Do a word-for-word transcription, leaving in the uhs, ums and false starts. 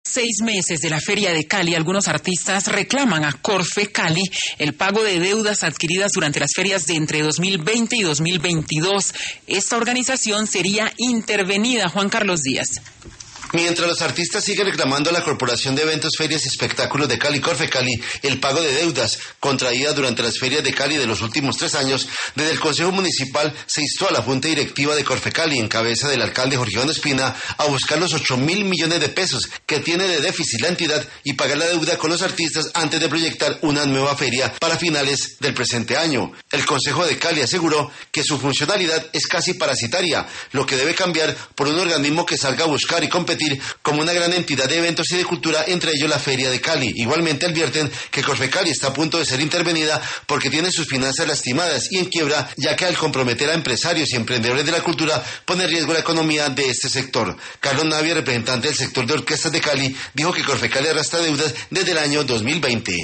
Seis meses de la Feria de Cali, algunos artistas reclaman a Corfe Cali el pago de deudas adquiridas durante las ferias de entre dos mil veinte y dos mil veintidós. Esta organización sería intervenida. Juan Carlos Díaz. Mientras los artistas siguen reclamando a la Corporación de Eventos, Ferias y Espectáculos de Cali, Corfe Cali, el pago de deudas contraídas durante las ferias de Cali de los últimos tres años, desde el Consejo Municipal se instó a la Junta Directiva de Corfe Cali, en cabeza del alcalde Jorge Iván Espina, a buscar los ocho mil millones de pesos que tiene de déficit la entidad y pagar la deuda con los artistas antes de proyectar una nueva feria para finales del presente año. El Consejo de Cali aseguró que su funcionalidad es casi parasitaria, lo que debe cambiar por un organismo que salga a buscar y competir como una gran entidad de eventos y de cultura, entre ellos la Feria de Cali. Igualmente advierten que Corfe Cali está a punto de ser intervenida porque tiene sus finanzas lastimadas y en quiebra, ya que al comprometer a empresarios y emprendedores de la cultura pone en riesgo la economía de este sector. Carlos Navia, representante del sector de orquestas de Cali, dijo que Corfe Cali arrastra deudas desde el año dos mil veinte.